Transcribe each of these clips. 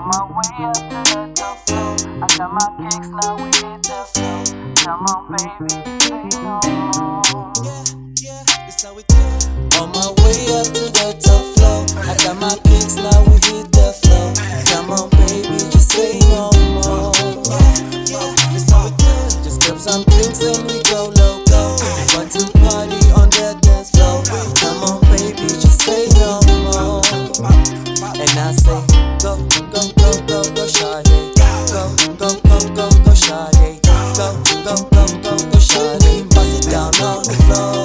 my way up to the top floor. I got my kicks, now we hit the floor. Come on, baby, say no more. Yeah, that's how we do it. On my way up to the top floor. I got my kicks, now we hit the floor. Come on, baby, just say no more. Yeah, that's how we do it. Just grab some drinks and we go loco. Want to party on the dance floor. Come on, baby, just say no more. And I say, go, go, go, go, go, shawty. Go, go, go, go, go, shawty. Go, go, go, go, go, shawty. Bust it down on the floor.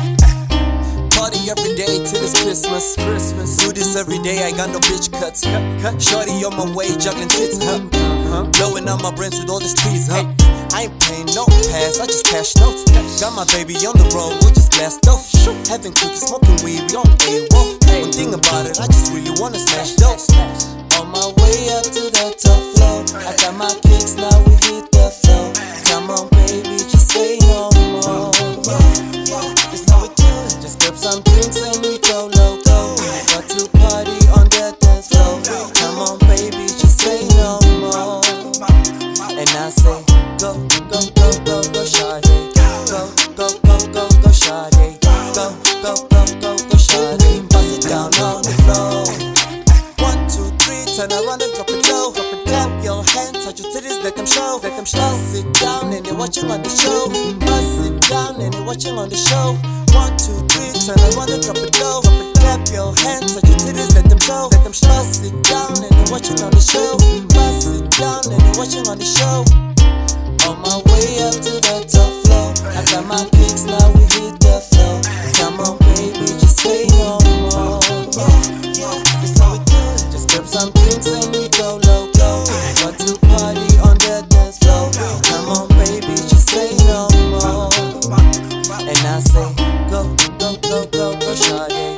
Party every day till it's Christmas. Do this every day, I got no bitch cuts. Shorty on my way, juggling tits, blowing out my brains with all the streets, I ain't playing no pass, I just cash notes. Got my baby on the road, we just blast dope. Having cookies, smoking weed, we on A-Whoa. One thing about it, I just really wanna smash dope. On my way up to the top floor. I got my kicks, now we hit the floor. Come on, baby, just say no more. That's how we do it. Just grab some drinks and we go loco. Got to party on the dance floor. Come on, baby, just say no more. And I say, go, go, go, go, go, shawty. Go, go, go, go, go, shawty. Go, go, go, go, go, shawty. Bust it down on the floor. 1, 2, 3, turn around and drop it low. Clap your hands, touch your titties, let them show. Bust it down and you're watching on the show. Bust it down and you're watching on the show. 1, 2, 3, turn around and drop it low. Clap your hands, touch your titties, let them show. Bust it down and you're watching on the show. Bust it down and you're watching on the show. On my way up to the top floor. I got my kicks, now we hit the floor. Come on, baby, just say no more. That's how we do it. Just grab some drinks and we go loco. Got to party on the dance floor. Come on, baby, just say no more. And I say, go, go, go, go, go, shawty.